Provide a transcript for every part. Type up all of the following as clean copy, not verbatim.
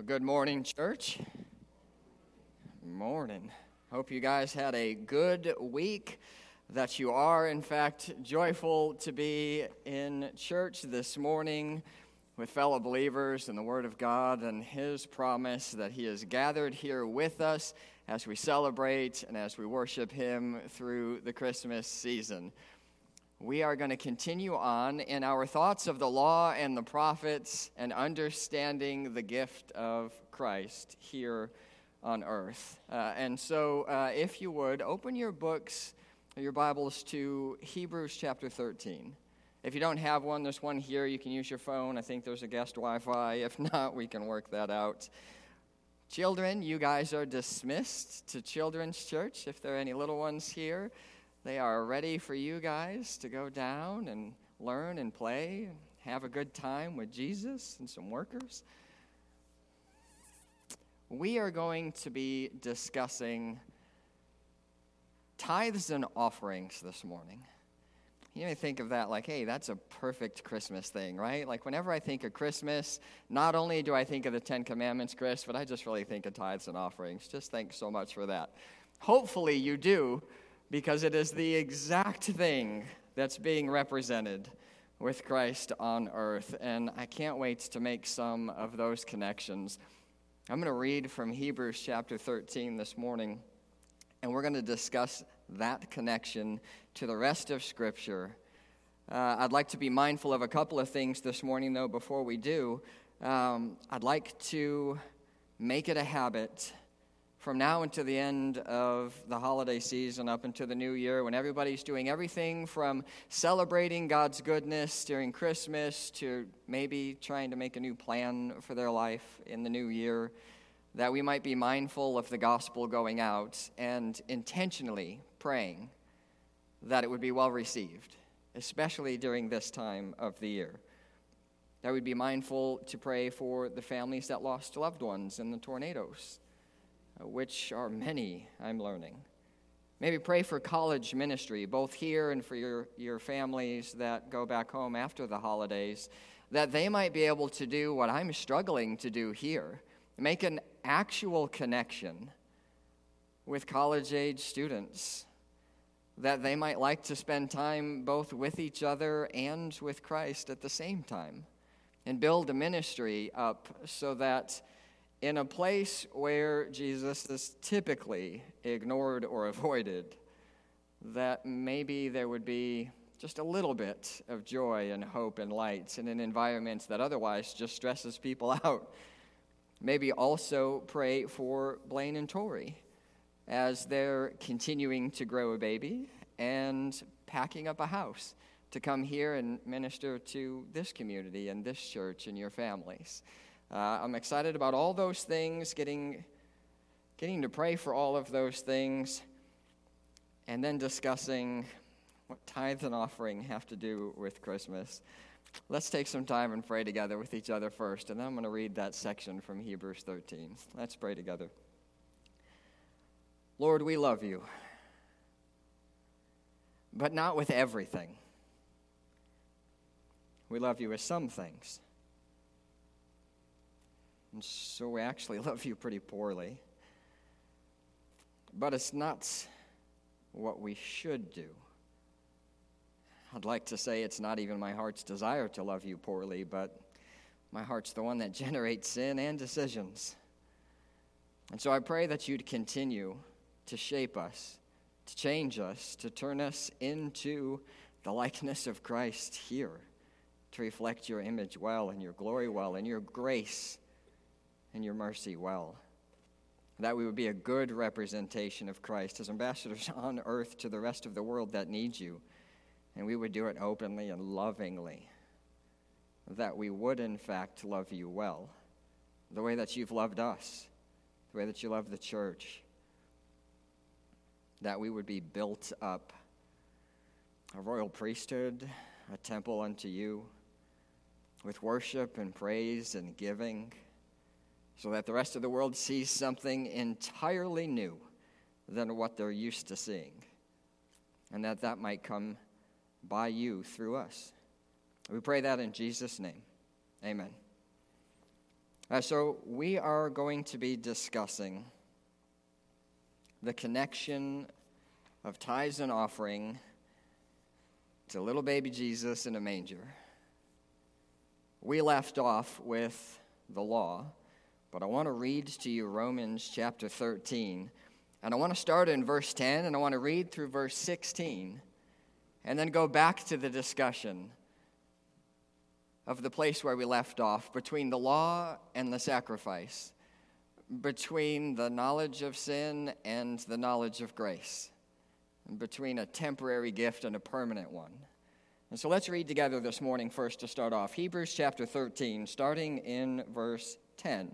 Well, good morning, church. Morning. Hope you guys had a good week, that you are, in fact, joyful to be in church this morning with fellow believers in the Word of God and His promise that He has gathered here with us as we celebrate and as we worship Him through the Christmas season. We are going to continue on in our thoughts of the law and the prophets and understanding the gift of Christ here on earth. So, if you would, open your books, your Bibles to Hebrews chapter 13. If you don't have one, there's one here. You can use your phone. I think there's a guest Wi-Fi. If not, we can work that out. Children, you guys are dismissed to Children's Church. If there are any little ones here, they are ready for you guys to go down and learn and play and have a good time with Jesus and some workers. We are going to be discussing tithes and offerings this morning. You may think of that like, hey, that's a perfect Christmas thing, right? Like whenever I think of Christmas, not only do I think of the Ten Commandments, Chris, but I just really think of tithes and offerings. Just thanks so much for that. Hopefully you do, because it is the exact thing that's being represented with Christ on earth. And I can't wait to make some of those connections. I'm going to read from Hebrews chapter 13 this morning, and we're going to discuss that connection to the rest of Scripture. I'd like to be mindful of a couple of things this morning, though, before we do. I'd like to make it a habit from now until the end of the holiday season, up into the new year, when everybody's doing everything from celebrating God's goodness during Christmas to maybe trying to make a new plan for their life in the new year, that we might be mindful of the gospel going out and intentionally praying that it would be well received, especially during this time of the year. That we'd be mindful to pray for the families that lost loved ones in the tornadoes, which are many, I'm learning. Maybe pray for college ministry, both here and for your families that go back home after the holidays, that they might be able to do what I'm struggling to do here, make an actual connection with college-age students, that they might like to spend time both with each other and with Christ at the same time, and build a ministry up so that in a place where Jesus is typically ignored or avoided, that maybe there would be just a little bit of joy and hope and light in an environment that otherwise just stresses people out. Maybe also pray for Blaine and Tori as they're continuing to grow a baby and packing up a house to come here and minister to this community and this church and your families. I'm excited about all those things, getting to pray for all of those things, and then discussing what tithe and offering have to do with Christmas. Let's take some time and pray together with each other first, and then I'm going to read that section from Hebrews 13. Let's pray together. Lord, we love you, but not with everything. We love you with some things. And so we actually love you pretty poorly. But it's not what we should do. I'd like to say it's not even my heart's desire to love you poorly, but my heart's the one that generates sin and decisions. And so I pray that you'd continue to shape us, to change us, to turn us into the likeness of Christ here, to reflect your image well and your glory well and your grace and your mercy well, that we would be a good representation of Christ as ambassadors on earth to the rest of the world that needs you, and we would do it openly and lovingly, that we would in fact love you well, the way that you've loved us, the way that you love the church, that we would be built up, a royal priesthood, a temple unto you, with worship and praise and giving, so that the rest of the world sees something entirely new than what they're used to seeing, and that might come by you through us. We pray that in Jesus' name. Amen. So we are going to be discussing the connection of tithes and offering to little baby Jesus in a manger. We left off with the law, but I want to read to you Romans chapter 13, and I want to start in verse 10, and I want to read through verse 16, and then go back to the discussion of the place where we left off, between the law and the sacrifice, between the knowledge of sin and the knowledge of grace, between a temporary gift and a permanent one. And so let's read together this morning first to start off. Hebrews chapter 13, starting in verse 10. It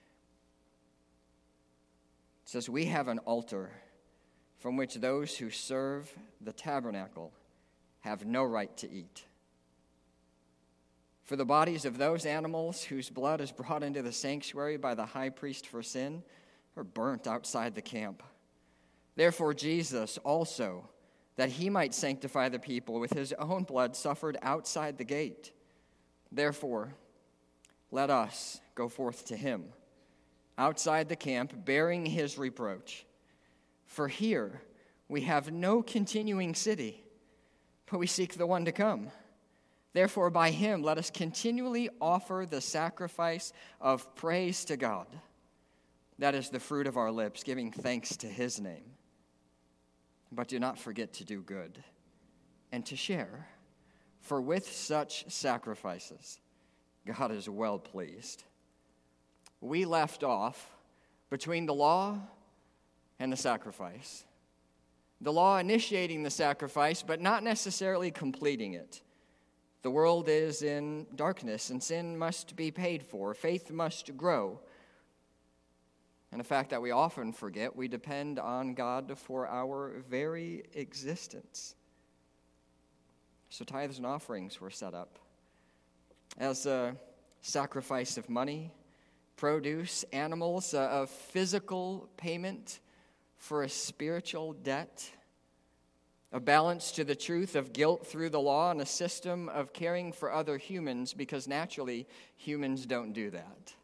says, "We have an altar from which those who serve the tabernacle have no right to eat. For the bodies of those animals whose blood is brought into the sanctuary by the high priest for sin are burnt outside the camp. Therefore Jesus also, that he might sanctify the people with his own blood, suffered outside the gate. Therefore, let us go forth to him, outside the camp, bearing his reproach. For here we have no continuing city, but we seek the one to come. Therefore, by him, let us continually offer the sacrifice of praise to God. That is the fruit of our lips, giving thanks to his name. But do not forget to do good and to share, for with such sacrifices, God is well pleased." We left off between the law and the sacrifice. The law initiating the sacrifice, but not necessarily completing it. The world is in darkness, and sin must be paid for. Faith must grow. And the fact that we often forget, we depend on God for our very existence. So tithes and offerings were set up as a sacrifice of money, produce, animals, of physical payment for a spiritual debt, a balance to the truth of guilt through the law, and a system of caring for other humans, because naturally humans don't do that.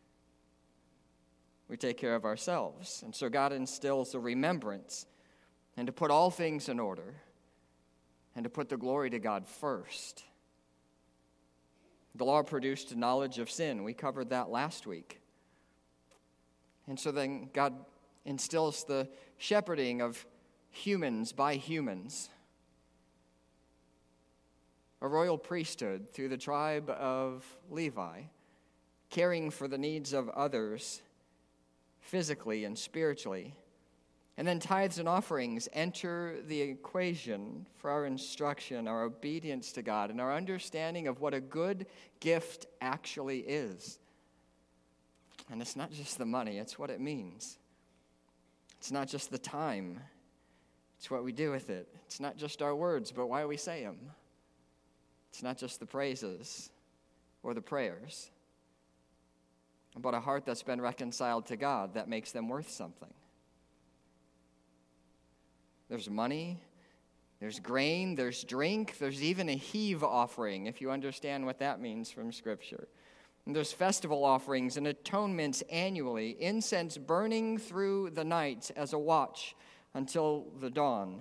We take care of ourselves. And so God instills a remembrance and to put all things in order and to put the glory to God first. The law produced knowledge of sin. We covered that last week. And so then God instills the shepherding of humans by humans. A royal priesthood through the tribe of Levi, caring for the needs of others physically and spiritually. And then tithes and offerings enter the equation for our instruction, our obedience to God, and our understanding of what a good gift actually is. And it's not just the money, it's what it means. It's not just the time, it's what we do with it. It's not just our words, but why we say them. It's not just the praises or the prayers, but a heart that's been reconciled to God that makes them worth something. There's money, there's grain, there's drink, there's even a heave offering, if you understand what that means from Scripture. And there's festival offerings and atonements annually, incense burning through the night as a watch until the dawn.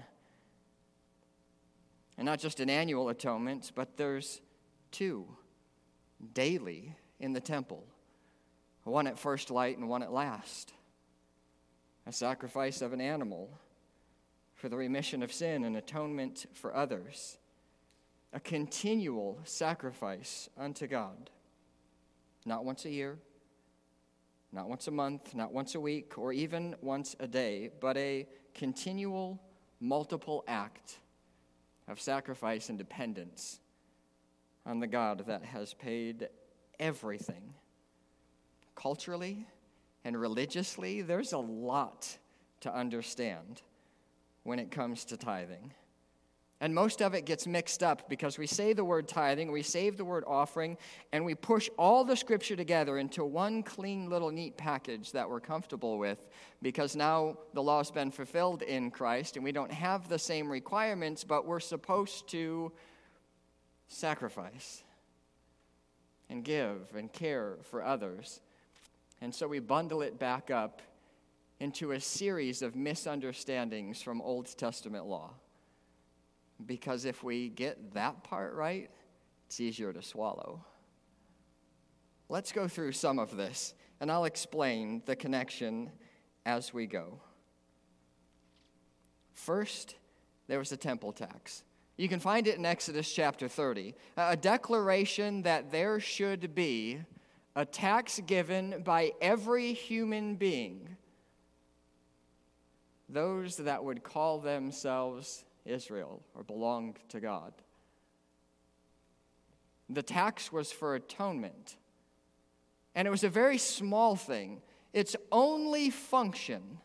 And not just an annual atonement, but there's two daily in the temple. One at first light and one at last. A sacrifice of an animal for the remission of sin and atonement for others. A continual sacrifice unto God. Not once a year, not once a month, not once a week, or even once a day, but a continual, multiple act of sacrifice and dependence on the God that has paid everything. Culturally and religiously, there's a lot to understand when it comes to tithing. And most of it gets mixed up because we say the word tithing, we say the word offering, and we push all the Scripture together into one clean little neat package that we're comfortable with, because now the law's been fulfilled in Christ and we don't have the same requirements, but we're supposed to sacrifice and give and care for others. And so we bundle it back up into a series of misunderstandings from Old Testament law. Because if we get that part right, it's easier to swallow. Let's go through some of this, and I'll explain the connection as we go. First, there was the temple tax. You can find it in Exodus chapter 30, a declaration that there should be a tax given by every human being, those that would call themselves Israel or belonged to God. The tax was for atonement, and it was a very small thing. Its only function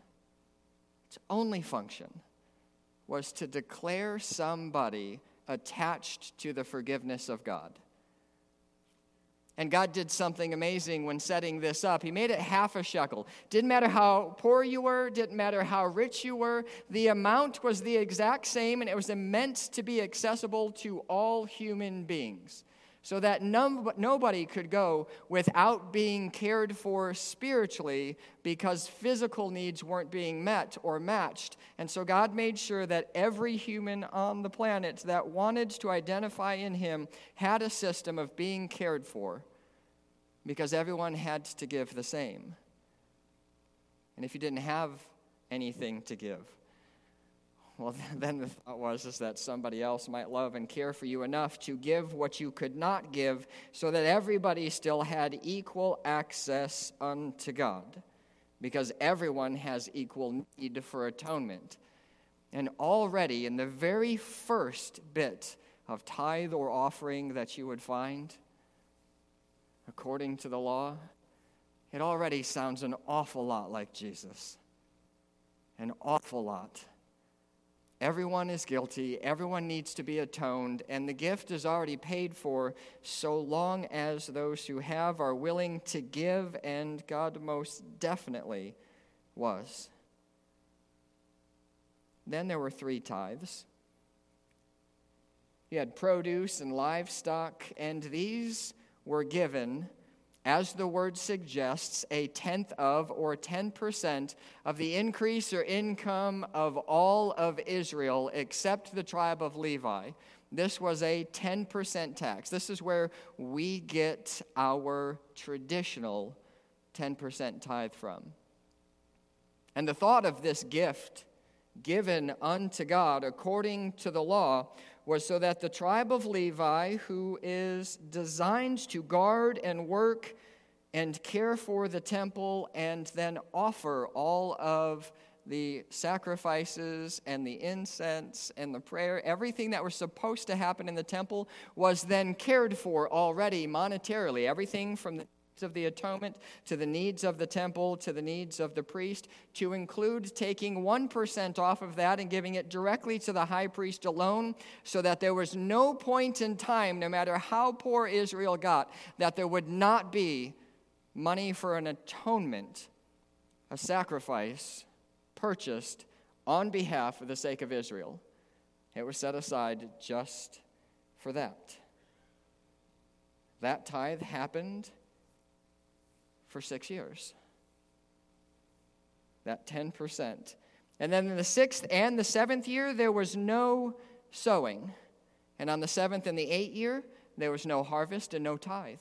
was to declare somebody attached to the forgiveness of God. And God did something amazing when setting this up. He made it half a shekel. Didn't matter how poor you were, didn't matter how rich you were. The amount was the exact same, and it was meant to be accessible to all human beings, so that nobody could go without being cared for spiritually because physical needs weren't being met or matched. And so God made sure that every human on the planet that wanted to identify in him had a system of being cared for, because everyone had to give the same. And if you didn't have anything to give, well, then the thought was that somebody else might love and care for you enough to give what you could not give, so that everybody still had equal access unto God, because everyone has equal need for atonement. And already in the very first bit of tithe or offering that you would find, according to the law, it already sounds an awful lot like Jesus. An awful lot. Everyone is guilty, everyone needs to be atoned, and the gift is already paid for so long as those who have are willing to give, and God most definitely was. Then there were 3 tithes. You had produce and livestock, and these were given, as the word suggests, a tenth of, or 10% of the increase or income of all of Israel except the tribe of Levi. This was a 10% tax. This is where we get our traditional 10% tithe from. And the thought of this gift given unto God according to the law was so that the tribe of Levi, who is designed to guard and work and care for the temple and then offer all of the sacrifices and the incense and the prayer, everything that was supposed to happen in the temple was then cared for already monetarily. Everything from the needs of the atonement to the needs of the temple to the needs of the priest, to include taking 1% off of that and giving it directly to the high priest alone, so that there was no point in time, no matter how poor Israel got, that there would not be money for an atonement, a sacrifice purchased on behalf of the sake of Israel. It was set aside just for that. That tithe happened for 6 years. That 10%. And then in the 6th and the 7th year, there was no sowing. And on the 7th and the 8th year, there was no harvest and no tithe.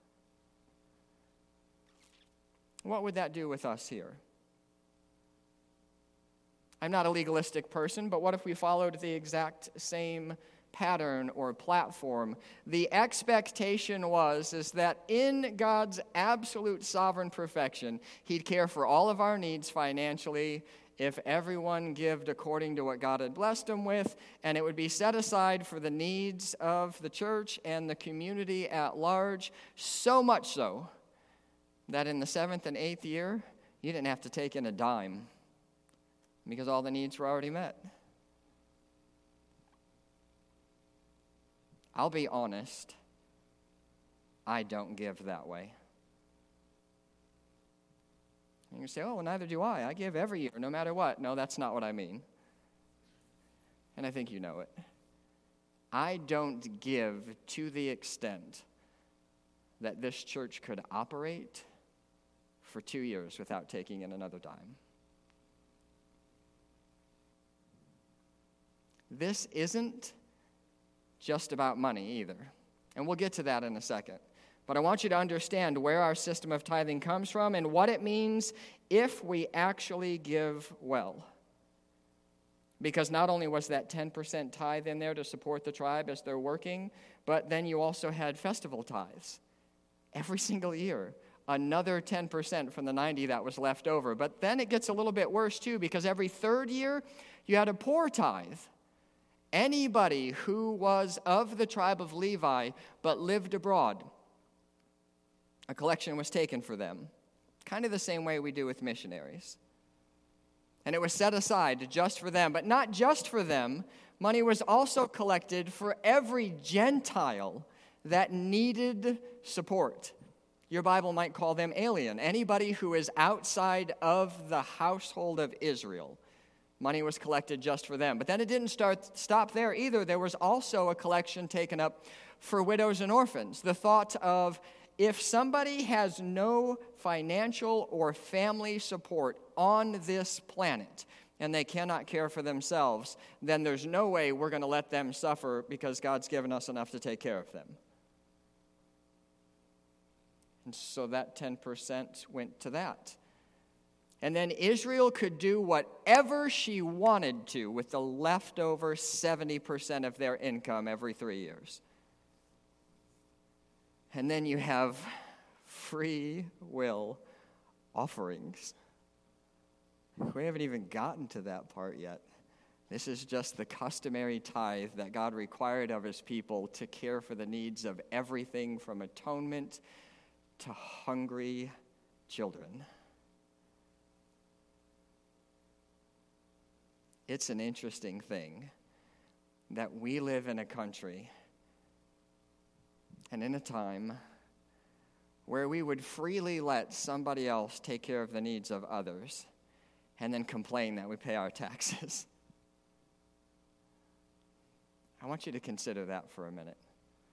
What would that do with us here? I'm not a legalistic person, but what if we followed the exact same pattern or platform? The expectation is that in God's absolute sovereign perfection, He'd care for all of our needs financially if everyone gived according to what God had blessed them with, and it would be set aside for the needs of the church and the community at large, so much so that in the 7th and 8th year, you didn't have to take in a dime because all the needs were already met. I'll be honest, I don't give that way. And you say, oh, well, neither do I. I give every year, no matter what. No, that's not what I mean. And I think you know it. I don't give to the extent that this church could operate for 2 years without taking in another dime. This isn't just about money either, and we'll get to that in a second. But I want you to understand where our system of tithing comes from and what it means if we actually give well. Because not only was that 10% tithe in there to support the tribe as they're working, but then you also had festival tithes. Every single year, another 10% from the 90 that was left over. But then it gets a little bit worse too, because every third year, you had a poor tithe. Anybody who was of the tribe of Levi but lived abroad, a collection was taken for them, kind of the same way we do with missionaries. And it was set aside just for them, but not just for them. Money was also collected for every Gentile that needed support. Your Bible might call them alien. Anybody who is outside of the household of Israel. Money was collected just for them. But then it didn't stop there either. There was also a collection taken up for widows and orphans. The thought of, if somebody has no financial or family support on this planet and they cannot care for themselves, then there's no way we're going to let them suffer because God's given us enough to take care of them. And so that 10% went to that. And then Israel could do whatever she wanted to with the leftover 70% of their income every 3 years. And then you have free will offerings. We haven't even gotten to that part yet. This is just the customary tithe that God required of his people to care for the needs of everything from atonement to hungry children. It's an interesting thing that we live in a country and in a time where we would freely let somebody else take care of the needs of others and then complain that we pay our taxes. I want you to consider that for a minute.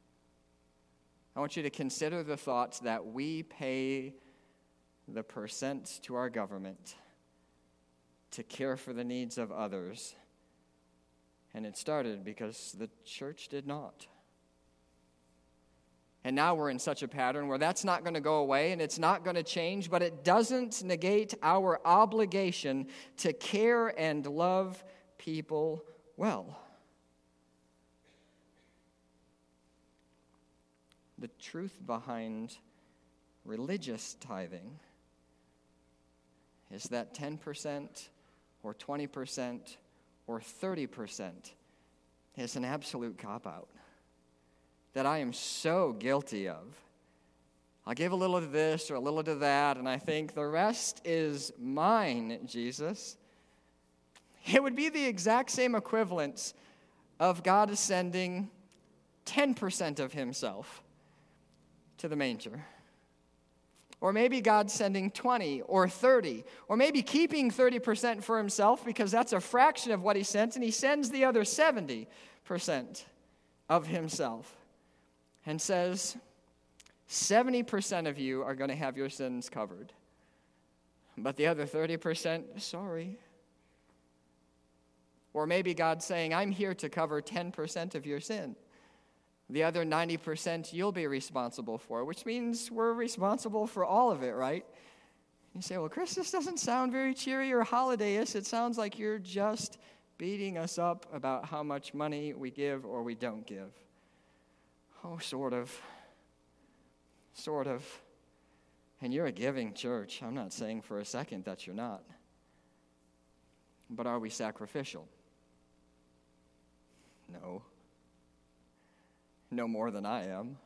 I want you to consider the thoughts that we pay the percent to our government to care for the needs of others. And it started because the church did not. And now we're in such a pattern where that's not going to go away and it's not going to change, but it doesn't negate our obligation to care and love people well. The truth behind religious tithing is that 10% or 20% or 30% is an absolute cop-out that I am so guilty of. I'll give a little to this or a little to that, and I think the rest is mine, Jesus. It would be the exact same equivalence of God sending 10% of himself to the manger. Or maybe God's sending 20 or 30, or maybe keeping 30% for himself because that's a fraction of what he sent, and he sends the other 70% of himself and says, 70% of you are going to have your sins covered. But the other 30%, sorry. Or maybe God's saying, I'm here to cover 10% of your sin. The other 90% you'll be responsible for, which means we're responsible for all of it, right? You say, well, Chris, this doesn't sound very cheery or holiday-ish. It sounds like you're just beating us up about how much money we give or we don't give. Oh, sort of. Sort of. And you're a giving church. I'm not saying for a second that you're not. But are we sacrificial? No. No more than I am.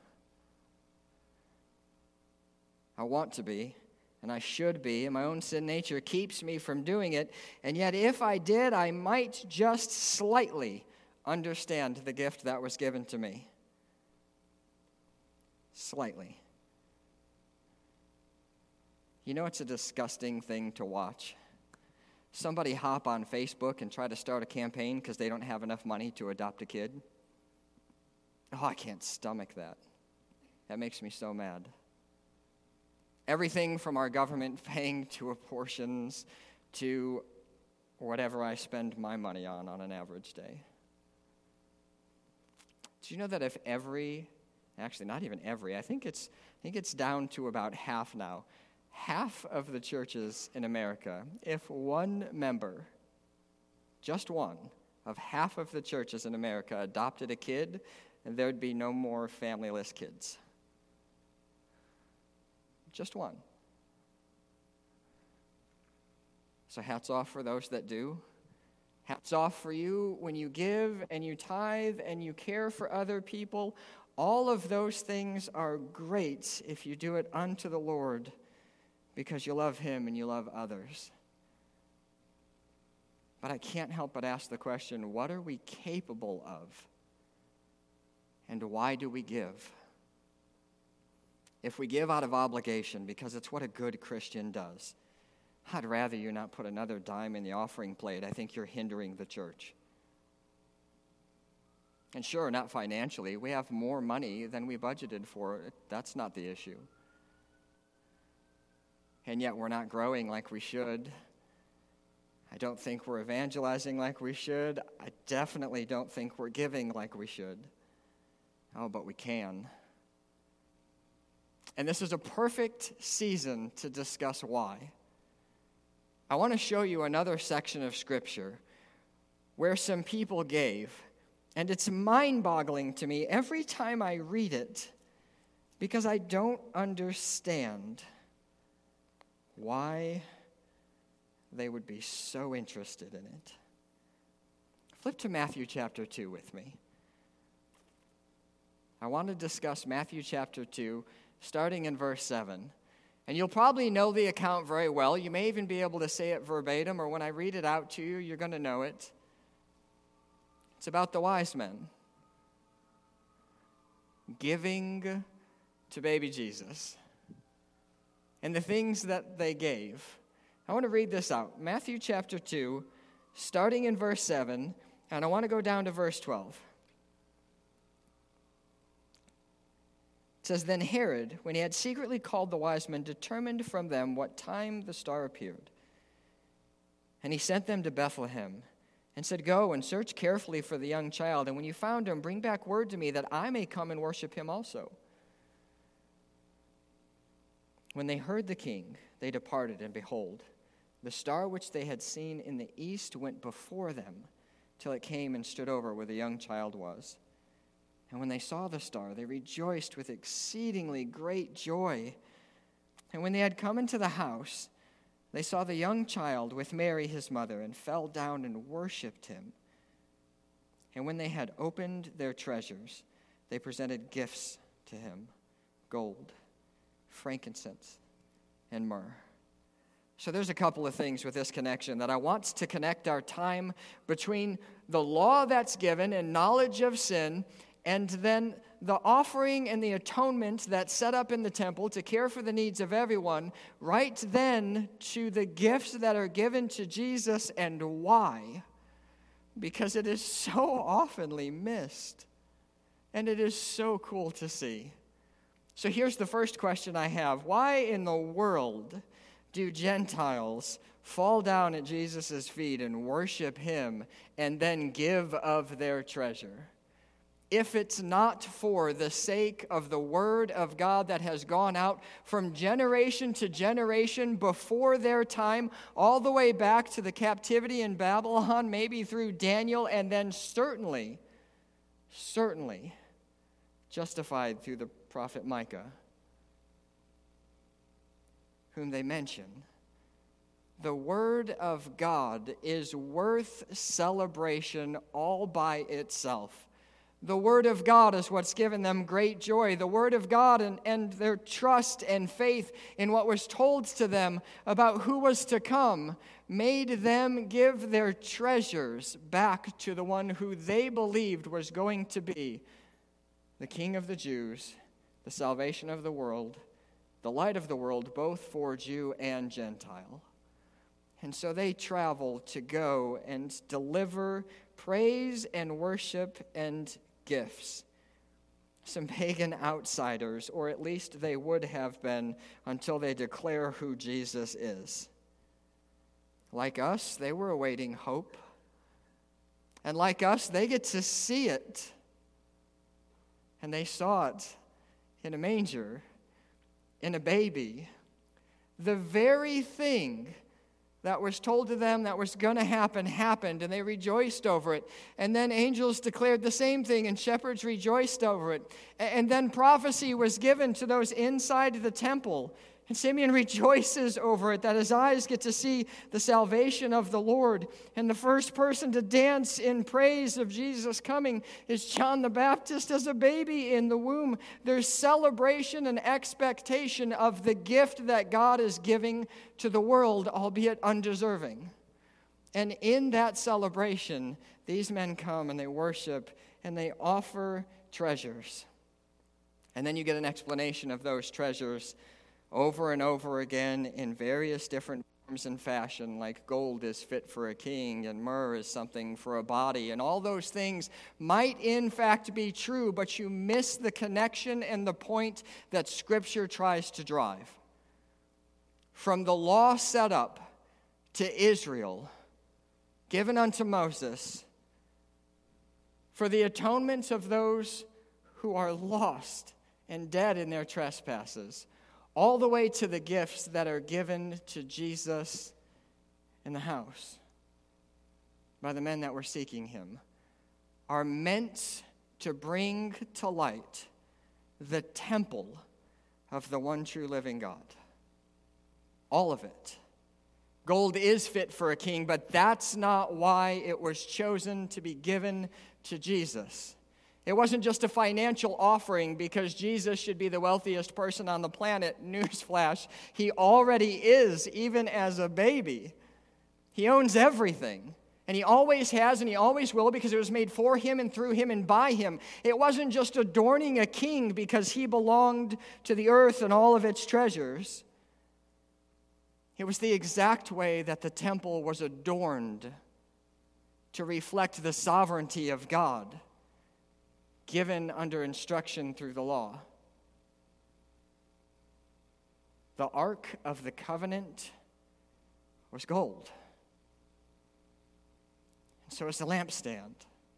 I want to be, and I should be, and my own sin nature keeps me from doing it. And yet, if I did, I might just slightly understand the gift that was given to me. Slightly. You know, it's a disgusting thing to watch. Somebody hop on Facebook and try to start a campaign because they don't have enough money to adopt a kid. Oh, I can't stomach that. That makes me so mad. Everything from our government paying to abortions to whatever I spend my money on an average day. Do you know that if actually not even every, I think it's down to about half now, half of the churches in America, if one member, just one, of half of the churches in America adopted a kid, there'd be no more familyless kids. Just one. So hats off for those that do. Hats off for you when you give and you tithe and you care for other people. All of those things are great if you do it unto the Lord because you love Him and you love others. But I can't help but ask the question, what are we capable of? And why do we give? If we give out of obligation, because it's what a good Christian does, I'd rather you not put another dime in the offering plate. I think you're hindering the church. And sure, not financially. We have more money than we budgeted for. That's not the issue. And yet we're not growing like we should. I don't think we're evangelizing like we should. I definitely don't think we're giving like we should. Oh, but we can. And this is a perfect season to discuss why. I want to show you another section of Scripture where some people gave, and it's mind-boggling to me every time I read it because I don't understand why they would be so interested in it. Flip to Matthew chapter 2 with me. I want to discuss Matthew chapter 2, starting in verse 7. And you'll probably know the account very well. You may even be able to say it verbatim, or when I read it out to you, you're going to know it. It's about the wise men giving to baby Jesus and the things that they gave. I want to read this out. Matthew chapter 2, starting in verse 7, and I want to go down to verse 12. It says, Then Herod, when he had secretly called the wise men, determined from them what time the star appeared. And he sent them to Bethlehem and said, Go and search carefully for the young child, and when you found him, bring back word to me that I may come and worship him also. When they heard the king, they departed, and behold, the star which they had seen in the east went before them till it came and stood over where the young child was. And when they saw the star, they rejoiced with exceedingly great joy. And when they had come into the house, they saw the young child with Mary his mother, and fell down and worshipped him. And when they had opened their treasures, they presented gifts to him, gold, frankincense, and myrrh. So there's a couple of things with this connection that I want to connect our time between the law that's given and knowledge of sin, and then the offering and the atonement that's set up in the temple to care for the needs of everyone, right then to the gifts that are given to Jesus and why. Because it is so oftenly missed. And it is so cool to see. So here's the first question I have. Why in the world do Gentiles fall down at Jesus' feet and worship him and then give of their treasure? If it's not for the sake of the word of God that has gone out from generation to generation before their time, all the way back to the captivity in Babylon, maybe through Daniel, and then certainly justified through the prophet Micah, whom they mention. The word of God is worth celebration all by itself. The word of God is what's given them great joy. The word of God and their trust and faith in what was told to them about who was to come made them give their treasures back to the one who they believed was going to be the King of the Jews, the salvation of the world, the light of the world, both for Jew and Gentile. And so they travel to go and deliver praise and worship and gifts. some pagan outsiders, or at least they would have been until they declare who Jesus is. Like us, they were awaiting hope. And like us, they get to see it. And they saw it in a manger, in a baby. The very thing that was told to them that was going to happen happened, and they rejoiced over it. And then angels declared the same thing, and shepherds rejoiced over it. And then prophecy was given to those inside the temple. And Simeon rejoices over it, that his eyes get to see the salvation of the Lord. And the first person to dance in praise of Jesus coming is John the Baptist as a baby in the womb. There's celebration and expectation of the gift that God is giving to the world, albeit undeserving. And in that celebration, these men come and they worship and they offer treasures. And then you get an explanation of those treasures over and over again in various different forms and fashion, like gold is fit for a king and myrrh is something for a body. And all those things might in fact be true, but you miss the connection and the point that Scripture tries to drive. From the law set up to Israel, given unto Moses, for the atonement of those who are lost and dead in their trespasses, all the way to the gifts that are given to Jesus in the house by the men that were seeking him, are meant to bring to light the temple of the one true living God. All of it. Gold is fit for a king, but that's not why it was chosen to be given to Jesus. It wasn't just a financial offering because Jesus should be the wealthiest person on the planet. Newsflash, he already is, even as a baby. He owns everything. And he always has and he always will, because it was made for him and through him and by him. It wasn't just adorning a king because he belonged to the earth and all of its treasures. It was the exact way that the temple was adorned to reflect the sovereignty of God, given under instruction through the law. The Ark of the Covenant was gold. And so was the lampstand.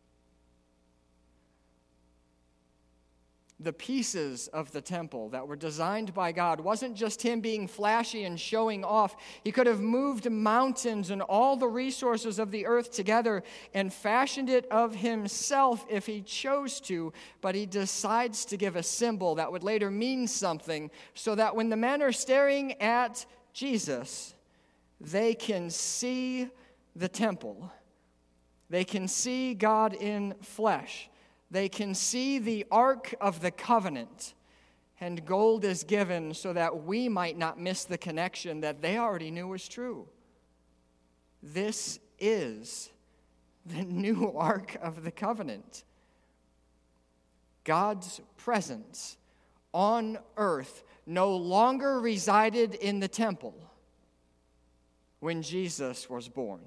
The pieces of the temple that were designed by God wasn't just him being flashy and showing off. He could have moved mountains and all the resources of the earth together and fashioned it of himself if he chose to, but he decides to give a symbol that would later mean something, so that when the men are staring at Jesus, they can see the temple. They can see God in flesh. They can see the Ark of the Covenant, and gold is given so that we might not miss the connection that they already knew was true. This is the new Ark of the Covenant. God's presence on earth no longer resided in the temple when Jesus was born.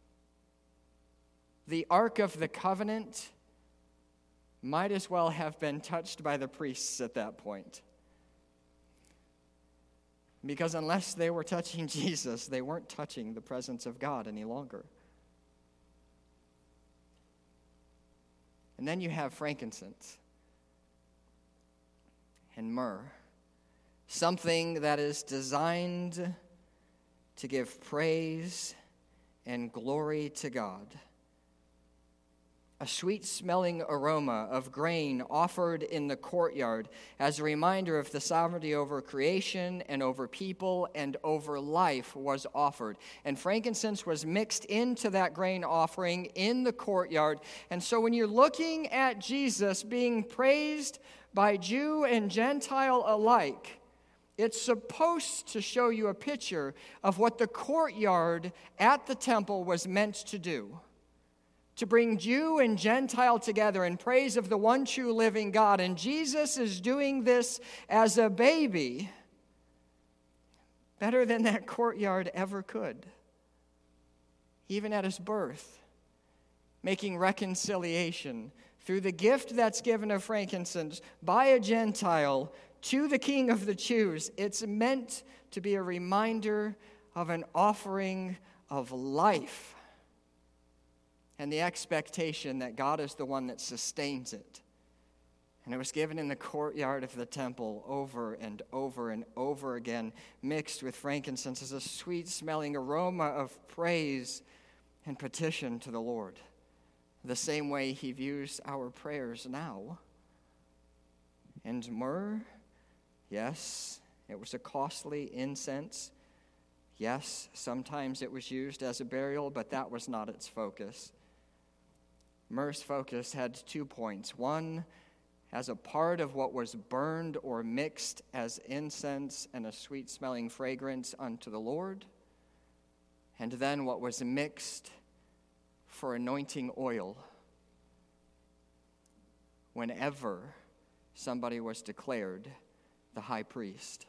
The Ark of the Covenant might as well have been touched by the priests at that point. Because unless they were touching Jesus, they weren't touching the presence of God any longer. And then you have frankincense and myrrh, something that is designed to give praise and glory to God. A sweet-smelling aroma of grain offered in the courtyard as a reminder of the sovereignty over creation and over people and over life was offered. And frankincense was mixed into that grain offering in the courtyard. And so when you're looking at Jesus being praised by Jew and Gentile alike, it's supposed to show you a picture of what the courtyard at the temple was meant to do. To bring Jew and Gentile together in praise of the one true living God. And Jesus is doing this as a baby better than that courtyard ever could. Even at his birth, making reconciliation through the gift that's given of frankincense by a Gentile to the King of the Jews, it's meant to be a reminder of an offering of life and the expectation that God is the one that sustains it. And it was given in the courtyard of the temple over and over and over again, mixed with frankincense as a sweet-smelling aroma of praise and petition to the Lord. The same way he views our prayers now. And myrrh, yes, it was a costly incense. Yes, sometimes it was used as a burial, but that was not its focus. Myrrh's focus had 2 points. One, as a part of what was burned or mixed as incense and a sweet-smelling fragrance unto the Lord. And then what was mixed for anointing oil whenever somebody was declared the high priest.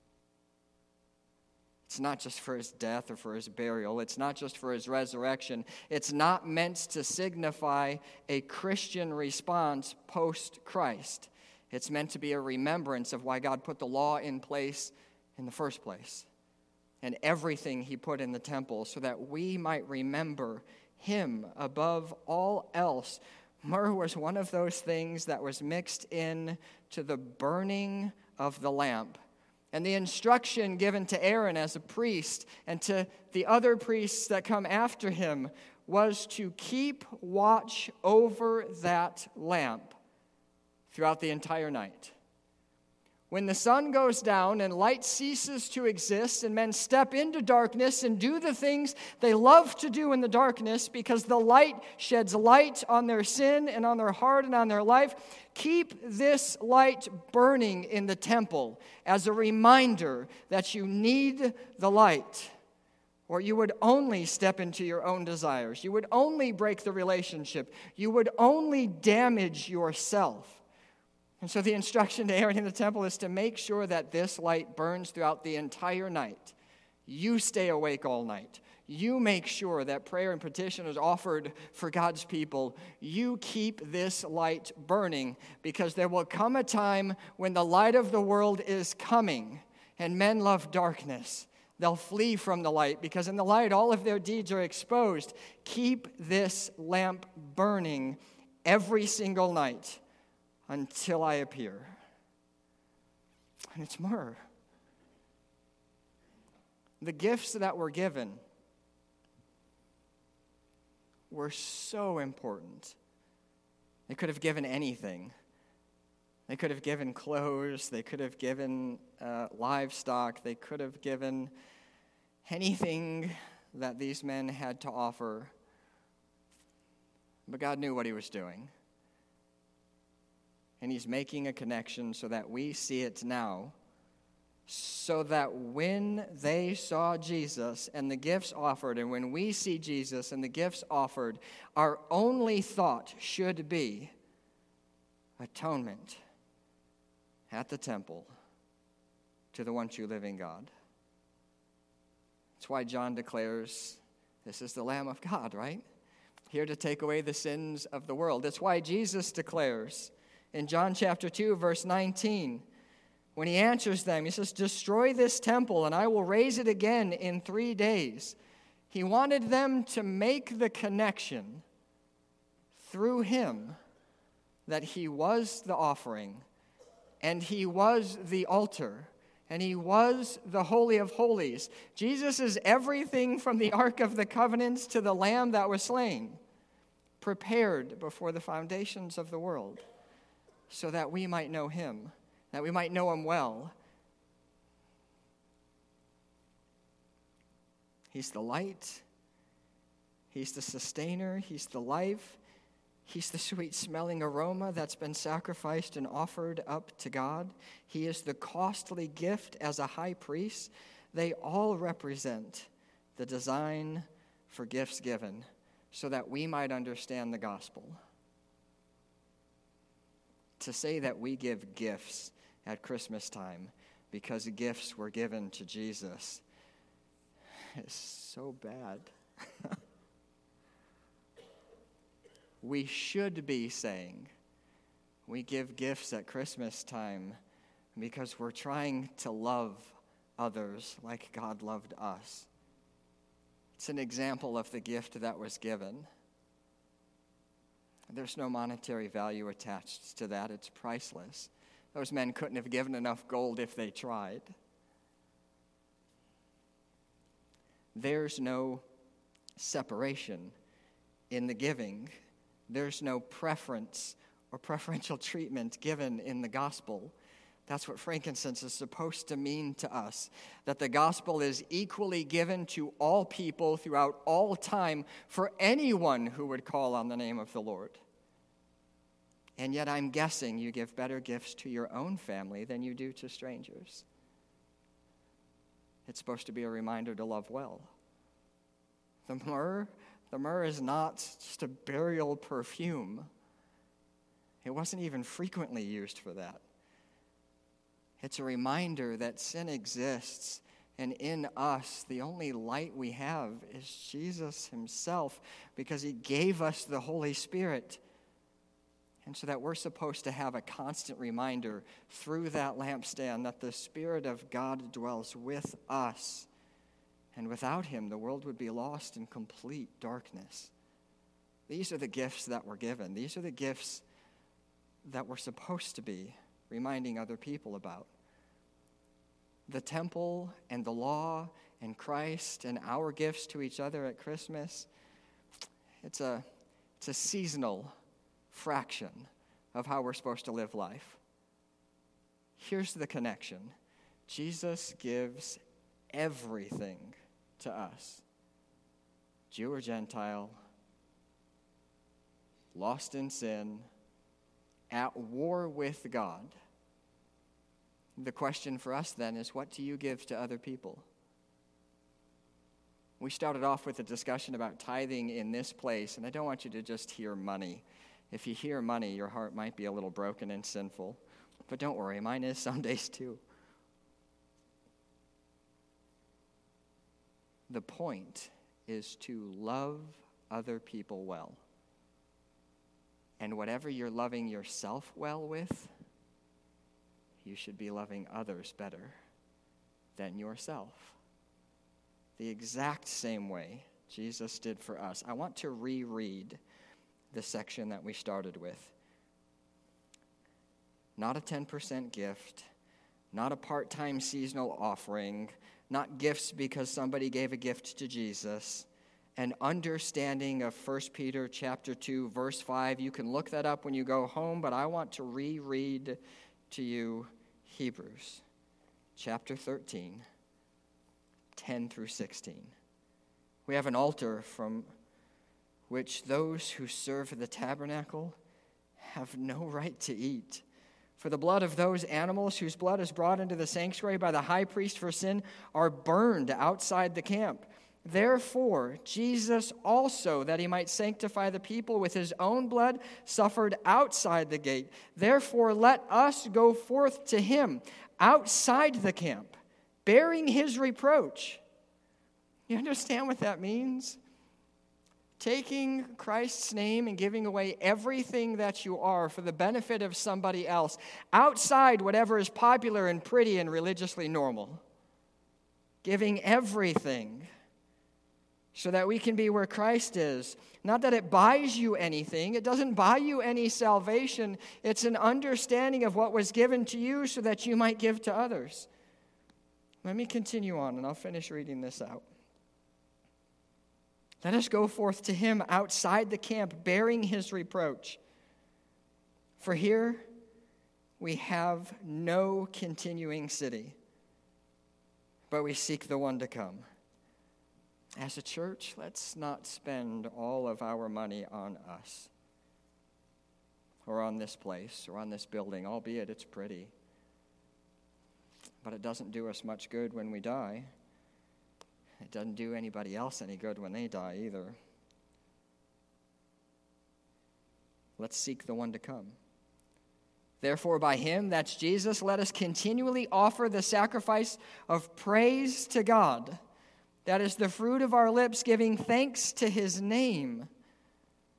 It's not just for his death or for his burial. It's not just for his resurrection. It's not meant to signify a Christian response post-Christ. It's meant to be a remembrance of why God put the law in place in the first place and everything he put in the temple so that we might remember him above all else. Myrrh was one of those things that was mixed in to the burning of the lamp. And the instruction given to Aaron as a priest and to the other priests that come after him was to keep watch over that lamp throughout the entire night. When the sun goes down and light ceases to exist and men step into darkness and do the things they love to do in the darkness because the light sheds light on their sin and on their heart and on their life, keep this light burning in the temple as a reminder that you need the light, or you would only step into your own desires. You would only break the relationship. You would only damage yourself. And so the instruction to Aaron in the temple is to make sure that this light burns throughout the entire night. You stay awake all night. You make sure that prayer and petition is offered for God's people. You keep this light burning because there will come a time when the light of the world is coming and men love darkness. They'll flee from the light because in the light all of their deeds are exposed. Keep this lamp burning every single night until I appear. And it's myrrh. The gifts that were given were so important. They could have given anything. They could have given clothes. They could have given livestock. They could have given anything that these men had to offer. But God knew what he was doing. And he's making a connection so that we see it now, so that when they saw Jesus and the gifts offered, and when we see Jesus and the gifts offered, our only thought should be atonement at the temple to the one true living God. That's why John declares, this is the Lamb of God, right? Here to take away the sins of the world. That's why Jesus declares, in John chapter 2, verse 19, when he answers them, he says, destroy this temple and I will raise it again in 3 days. He wanted them to make the connection through him that he was the offering and he was the altar and he was the Holy of Holies. Jesus is everything from the Ark of the Covenants to the Lamb that was slain, prepared before the foundations of the world, so that we might know him, that we might know him well. He's the light. He's the sustainer. He's the life. He's the sweet-smelling aroma that's been sacrificed and offered up to God. He is the costly gift as a high priest. They all represent the design for gifts given so that we might understand the gospel. To say that we give gifts at Christmas time because gifts were given to Jesus is so bad. we should be saying. We give gifts at Christmas time because we're trying to love others like God loved us. It's an example of the gift that was given. There's no monetary value attached to that. It's priceless. Those men couldn't have given enough gold if they tried. There's no separation in the giving. There's no preference or preferential treatment given in the gospel. That's what frankincense is supposed to mean to us, that the gospel is equally given to all people throughout all time for anyone who would call on the name of the Lord. And yet I'm guessing you give better gifts to your own family than you do to strangers. It's supposed to be a reminder to love well. The myrrh is not just a burial perfume. It wasn't even frequently used for that. It's a reminder that sin exists, and in us, the only light we have is Jesus himself, because he gave us the Holy Spirit. And so that we're supposed to have a constant reminder through that lampstand that the Spirit of God dwells with us. And without him, the world would be lost in complete darkness. These are the gifts that were given. These are the gifts that we're supposed to be reminding other people about. The temple and the law and Christ and our gifts to each other at Christmas, it's a seasonal fraction of how we're supposed to live life. Here's the connection. Jesus gives everything to us. Jew or Gentile, lost in sin, at war with God. The question for us then is, what do you give to other people? We started off with a discussion about tithing in this place, and I don't want you to just hear money. If you hear money, your heart might be a little broken and sinful. But don't worry, mine is some days too. The point is to love other people well. And whatever you're loving yourself well with, you should be loving others better than yourself. The exact same way Jesus did for us. I want to reread the section that we started with. Not a 10% gift, not a part-time seasonal offering, not gifts because somebody gave a gift to Jesus. An understanding of 1 Peter chapter 2, verse 5. You can look that up when you go home, but I want to reread to you Hebrews chapter 13, 10 through 16. We have an altar from which those who serve the tabernacle have no right to eat. For the blood of those animals whose blood is brought into the sanctuary by the high priest for sin are burned outside the camp. Therefore, Jesus also, that he might sanctify the people with his own blood, suffered outside the gate. Therefore, let us go forth to him outside the camp, bearing his reproach. You understand what that means? Taking Christ's name and giving away everything that you are for the benefit of somebody else, outside whatever is popular and pretty and religiously normal. Giving everything so that we can be where Christ is. Not that it buys you anything. It doesn't buy you any salvation. It's an understanding of what was given to you so that you might give to others. Let me continue on, and I'll finish reading this out. Let us go forth to him outside the camp, bearing his reproach. For here we have no continuing city, but we seek the one to come. As a church, let's not spend all of our money on us or on this place or on this building, albeit it's pretty. But it doesn't do us much good when we die. It doesn't do anybody else any good when they die either. Let's seek the one to come. Therefore, by him, that's Jesus, let us continually offer the sacrifice of praise to God. That is the fruit of our lips, giving thanks to his name.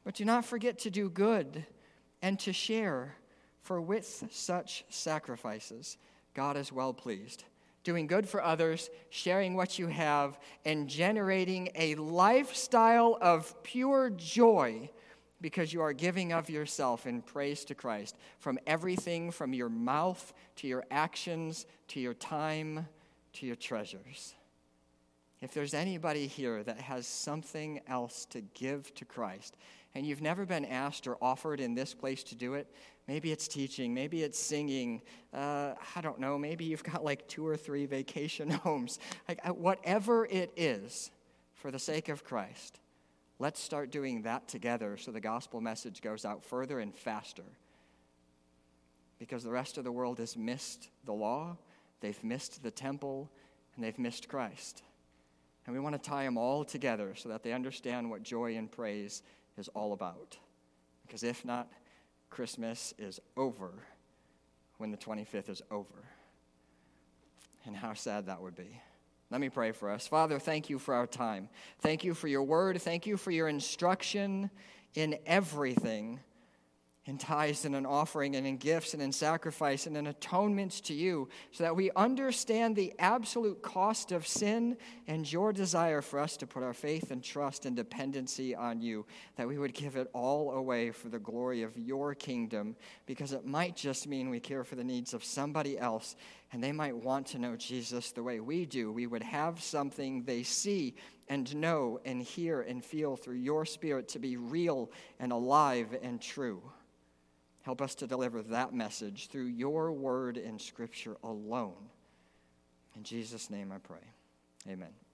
But do not forget to do good and to share, for with such sacrifices, God is well pleased. Doing good for others, sharing what you have, and generating a lifestyle of pure joy because you are giving of yourself in praise to Christ from everything from your mouth to your actions to your time to your treasures. If there's anybody here that has something else to give to Christ, and you've never been asked or offered in this place to do it, maybe it's teaching, maybe it's singing, I don't know, maybe you've got like 2 or 3 vacation homes. Whatever it is, for the sake of Christ, let's start doing that together so the gospel message goes out further and faster. Because the rest of the world has missed the law, they've missed the temple, and they've missed Christ. And we want to tie them all together so that they understand what joy and praise is all about. Because if not, Christmas is over when the 25th is over. And how sad that would be. Let me pray for us. Father, thank you for our time. Thank you for your word. Thank you for your instruction in everything, in tithes and in offering and in gifts and in sacrifice and in atonements to you, so that we understand the absolute cost of sin and your desire for us to put our faith and trust and dependency on you, that we would give it all away for the glory of your kingdom, because it might just mean we care for the needs of somebody else, and they might want to know Jesus the way we do. We would have something they see and know and hear and feel through your Spirit to be real and alive and true. Help us to deliver that message through your word and Scripture alone. In Jesus' name I pray. Amen.